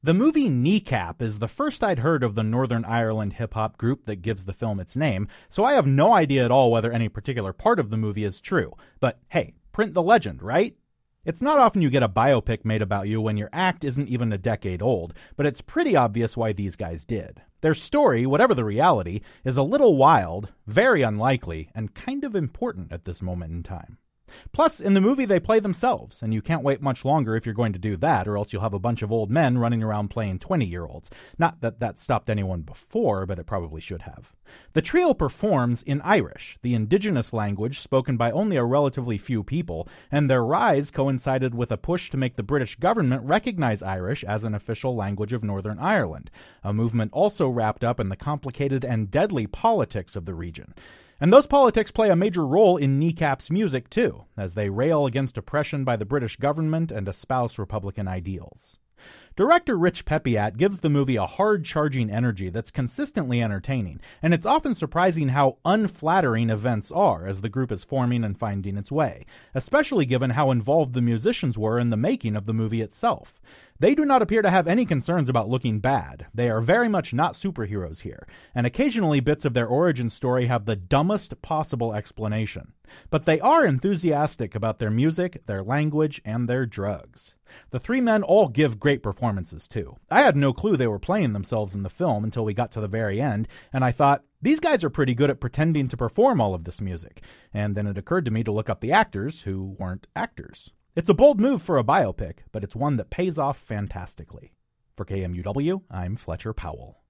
The movie Kneecap is the first I'd heard of the Northern Ireland hip-hop group that gives the film its name, so I have no idea at all whether any particular part of the movie is true. But hey, print the legend, right? It's not often you get a biopic made about you when your act isn't even a decade old, but it's pretty obvious why these guys did. Their story, whatever the reality, is a little wild, very unlikely, and kind of important at this moment in time. Plus, in the movie they play themselves, and you can't wait much longer if you're going to do that, or else you'll have a bunch of old men running around playing 20-year-olds. Not that that stopped anyone before, but it probably should have. The trio performs in Irish, the indigenous language spoken by only a relatively few people, and their rise coincided with a push to make the British government recognize Irish as an official language of Northern Ireland, a movement also wrapped up in the complicated and deadly politics of the region. And those politics play a major role in Kneecap's music, too, as they rail against oppression by the British government and espouse Republican ideals. Director Rich Pepiat gives the movie a hard-charging energy that's consistently entertaining, and it's often surprising how unflattering events are as the group is forming and finding its way, especially given how involved the musicians were in the making of the movie itself. They do not appear to have any concerns about looking bad. They are very much not superheroes here, and occasionally bits of their origin story have the dumbest possible explanation. But they are enthusiastic about their music, their language, and their drugs. The three men all give great performances, too. I had no clue they were playing themselves in the film until we got to the very end, and I thought, these guys are pretty good at pretending to perform all of this music. And then it occurred to me to look up the actors who weren't actors. It's a bold move for a biopic, but it's one that pays off fantastically. For KMUW, I'm Fletcher Powell.